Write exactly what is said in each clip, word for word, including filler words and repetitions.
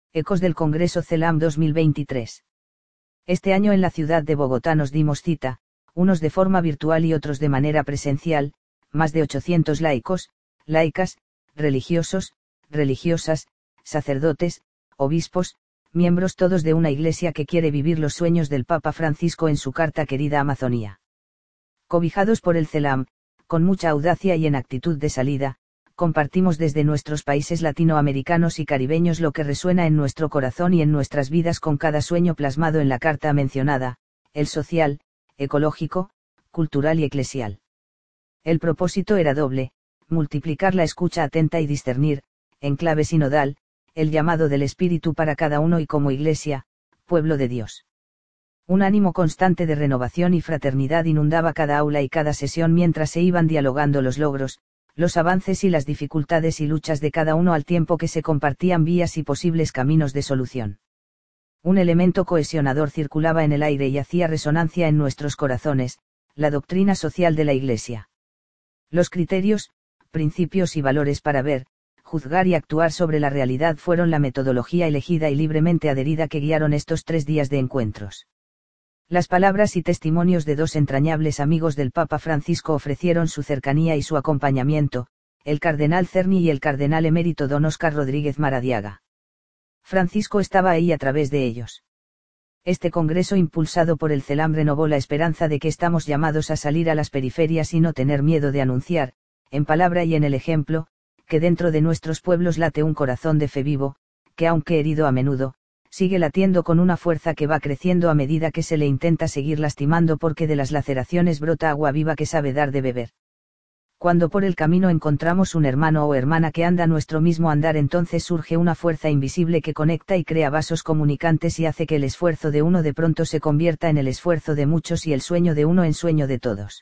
Ecos del Congreso CELAM dos mil veintitrés. Este año en la ciudad de Bogotá nos dimos cita, unos de forma virtual y otros de manera presencial, más de ochocientos laicos, laicas, religiosos, religiosas, sacerdotes, obispos, miembros todos de una iglesia que quiere vivir los sueños del Papa Francisco en su carta querida Amazonía. Cobijados por el CELAM, con mucha audacia y en actitud de salida, compartimos desde nuestros países latinoamericanos y caribeños lo que resuena en nuestro corazón y en nuestras vidas con cada sueño plasmado en la carta mencionada, el social, ecológico, cultural y eclesial. El propósito era doble, multiplicar la escucha atenta y discernir, en clave sinodal, el llamado del Espíritu para cada uno y como Iglesia, pueblo de Dios. Un ánimo constante de renovación y fraternidad inundaba cada aula y cada sesión mientras se iban dialogando los logros, los avances y las dificultades y luchas de cada uno al tiempo que se compartían vías y posibles caminos de solución. Un elemento cohesionador circulaba en el aire y hacía resonancia en nuestros corazones, la doctrina social de la Iglesia. Los criterios, principios y valores para ver, juzgar y actuar sobre la realidad fueron la metodología elegida y libremente adherida que guiaron estos tres días de encuentros. Las palabras y testimonios de dos entrañables amigos del Papa Francisco ofrecieron su cercanía y su acompañamiento, el cardenal Cerny y el cardenal emérito don Óscar Rodríguez Maradiaga. Francisco estaba ahí a través de ellos. Este congreso impulsado por el CELAM renovó la esperanza de que estamos llamados a salir a las periferias y no tener miedo de anunciar, en palabra y en el ejemplo, que dentro de nuestros pueblos late un corazón de fe vivo, que aunque herido a menudo, sigue latiendo con una fuerza que va creciendo a medida que se le intenta seguir lastimando porque de las laceraciones brota agua viva que sabe dar de beber. Cuando por el camino encontramos un hermano o hermana que anda nuestro mismo andar, entonces surge una fuerza invisible que conecta y crea vasos comunicantes y hace que el esfuerzo de uno de pronto se convierta en el esfuerzo de muchos y el sueño de uno en sueño de todos.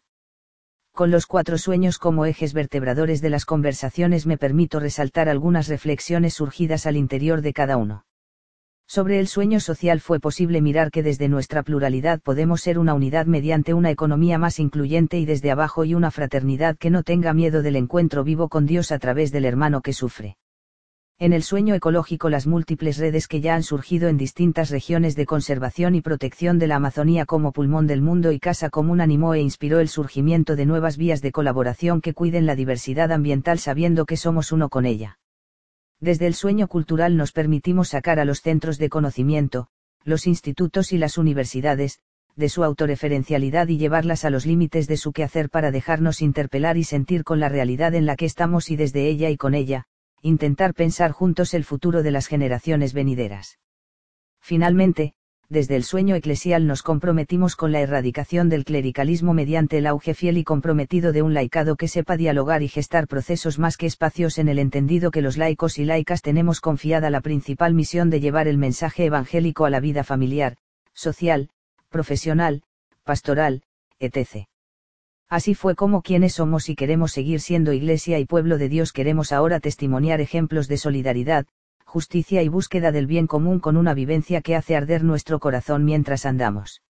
Con los cuatro sueños como ejes vertebradores de las conversaciones me permito resaltar algunas reflexiones surgidas al interior de cada uno. Sobre el sueño social fue posible mirar que desde nuestra pluralidad podemos ser una unidad mediante una economía más incluyente y desde abajo y una fraternidad que no tenga miedo del encuentro vivo con Dios a través del hermano que sufre. En el sueño ecológico las múltiples redes que ya han surgido en distintas regiones de conservación y protección de la Amazonía como pulmón del mundo y casa común animó e inspiró el surgimiento de nuevas vías de colaboración que cuiden la diversidad ambiental sabiendo que somos uno con ella. Desde el sueño cultural nos permitimos sacar a los centros de conocimiento, los institutos y las universidades, de su autorreferencialidad y llevarlas a los límites de su quehacer para dejarnos interpelar y sentir con la realidad en la que estamos y desde ella y con ella, intentar pensar juntos el futuro de las generaciones venideras. Finalmente, desde el sueño eclesial nos comprometimos con la erradicación del clericalismo mediante el auge fiel y comprometido de un laicado que sepa dialogar y gestar procesos más que espacios en el entendido que los laicos y laicas tenemos confiada la principal misión de llevar el mensaje evangélico a la vida familiar, social, profesional, pastoral, etcétera. Así fue como quienes somos y queremos seguir siendo Iglesia y pueblo de Dios queremos ahora testimoniar ejemplos de solidaridad, justicia y búsqueda del bien común con una vivencia que hace arder nuestro corazón mientras andamos.